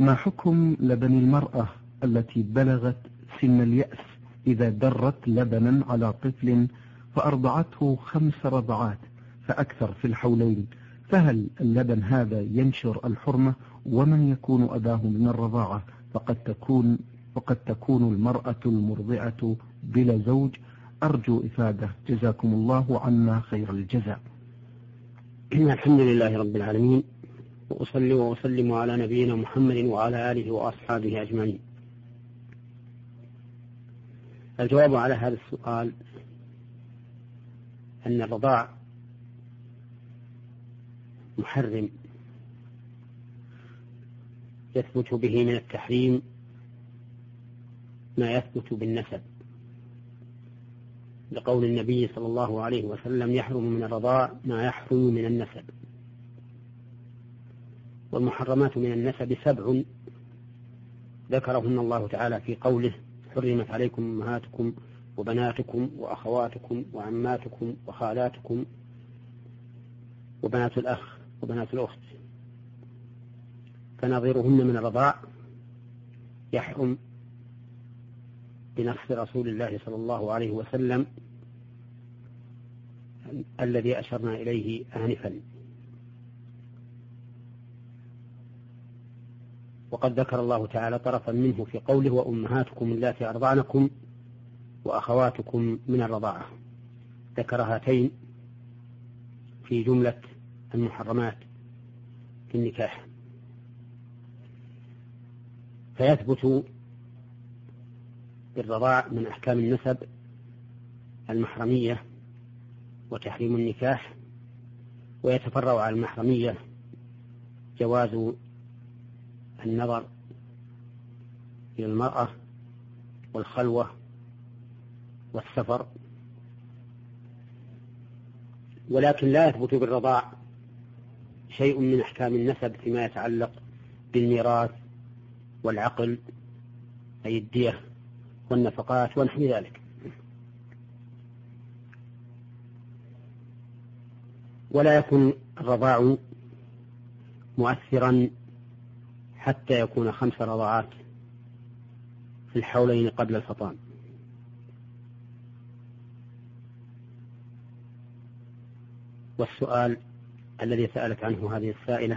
ما حكم لبن المرأة التي بلغت سن اليأس إذا درت لبنا على طفل فأرضعته 5 رضعات فأكثر في الحولين، فهل اللبن هذا ينشر الحرمة؟ ومن يكون أباه من الرضاعة؟ فقد تكون المرأة المرضعة بلا زوج. أرجو إفادة، جزاكم الله عنا خير الجزاء. الحمد لله رب العالمين، وأصلي وأسلم على نبينا محمد وعلى آله وأصحابه أجمعين. الجواب على هذا السؤال أن الرضاع محرم يثبت به من التحريم ما يثبت بالنسب، لقول النبي صلى الله عليه وسلم: يحرم من الرضاع ما يحرم من النسب. والمحرمات من النسب 7 ذكرهن الله تعالى في قوله: حرمت عليكم أمهاتكم وبناتكم وأخواتكم وعماتكم وخالاتكم وبنات الأخ وبنات الأخت. فنظيرهن من الرضاع يحرم بنص رسول الله صلى الله عليه وسلم الذي أشرنا إليه آنفا. وقد ذكر الله تعالى طرفا منه في قوله: وأمهاتكم اللاتي أرضعنكم وأخواتكم من الرضاعة. ذكر هاتين في جملة المحرمات في النكاح. فيثبت بالرضاع من أحكام النسب المحرمية وتحريم النكاح، ويتفرع على المحرمية جواز النظر إلى المرأة والخلوة والسفر. ولكن لا يثبت بالرضاع شيء من أحكام النسب فيما يتعلق بالميراث والعقل، أي الدية والنفقات ونحو ذلك. ولا يكون الرضاع مؤثرا حتى يكون 5 رضعات في الحولين قبل الفطام. والسؤال الذي سألت عنه هذه السائلة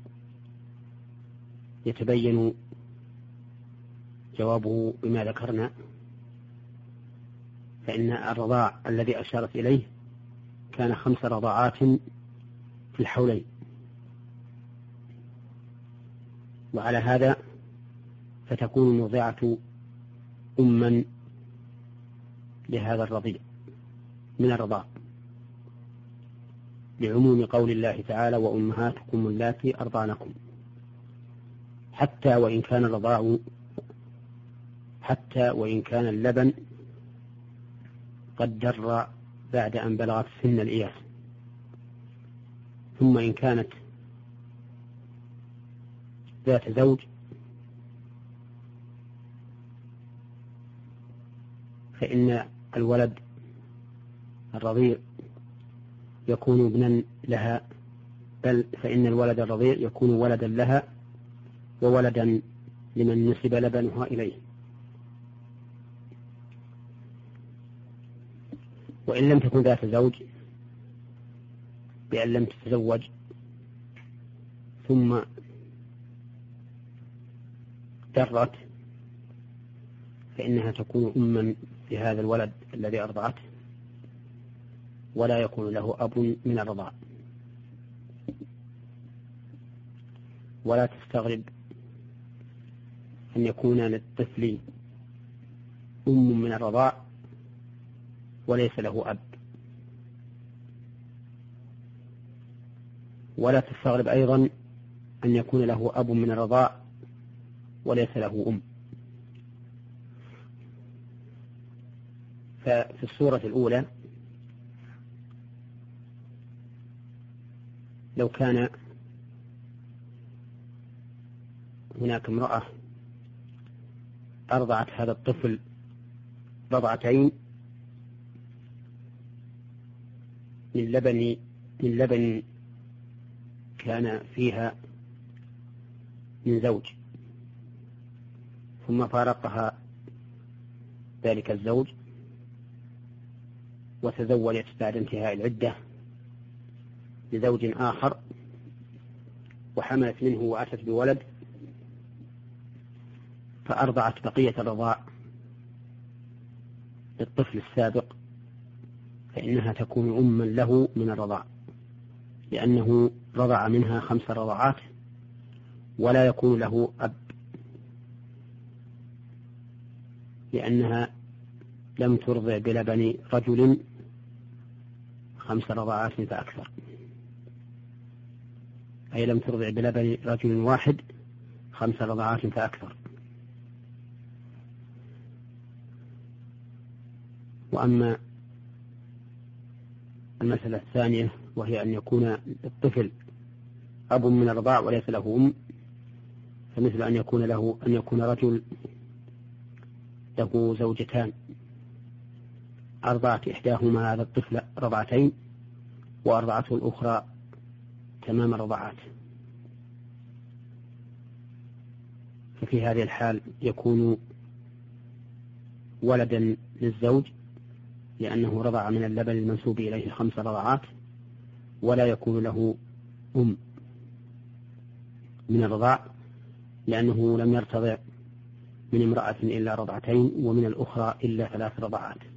يتبين جوابه بما ذكرنا، فإن الرضاع الذي أشارت إليه كان 5 رضعات في الحولين. وعلى هذا فتكون المرضعة أما لهذا الرضيع من الرضاع، لعموم قول الله تعالى: وأمهاتكم اللاتي أرضعنكم، حتى وإن كان اللبن قد در بعد أن بلغت سن الإياس. ثم إن كانت ذات زوج فإن الولد الرضيع يكون ابنا لها، بل فإن الولد الرضيع يكون ولدا لها وولدا لمن نسب لبنها إليه. وإن لم تكن ذات زوج بأن لم تتزوج ثم درت، فإنها تكون أما لهذا الولد الذي أرضعته، ولا يكون له أب من الرضاع. ولا تستغرب أن يكون للطفل أم من الرضاع وليس له أب. ولا تستغرب أيضا أن يكون له أب من الرضاع وليس له أم. ففي الصورة الأولى لو كان هناك امرأة أرضعت هذا الطفل رضعتين من لبن كان فيها من زوج، ثم فارقها ذلك الزوج وتزوجت بعد انتهاء العدة لزوج آخر وحملت منه وأتت بولد فأرضعت بقية الرضاع للطفل السابق، فإنها تكون أما له من الرضاع، لأنه رضع منها 5 رضعات ولا يكون له أب، لأنها لم ترضع بلبن رجل 5 رضعات فأكثر، أي لم ترضع بلبن رجل واحد 5 رضعات فأكثر. وأما المسألة الثانية وهي أن يكون الطفل أب من الرضاع وليس له أم، فمثل أن يكون رجل له زوجتان أرضعت إحداهما هذا الطفل رضعتين وأرضعته الأخرى تمام الرضعات، ففي هذه الحال يكون ولدا للزوج لأنه رضع من اللبن المنسوب إليه 5 رضعات، ولا يكون له أم من الرضاع لأنه لم يرتضع من امرأة إلا رضعتين ومن الأخرى إلا 3 رضعات.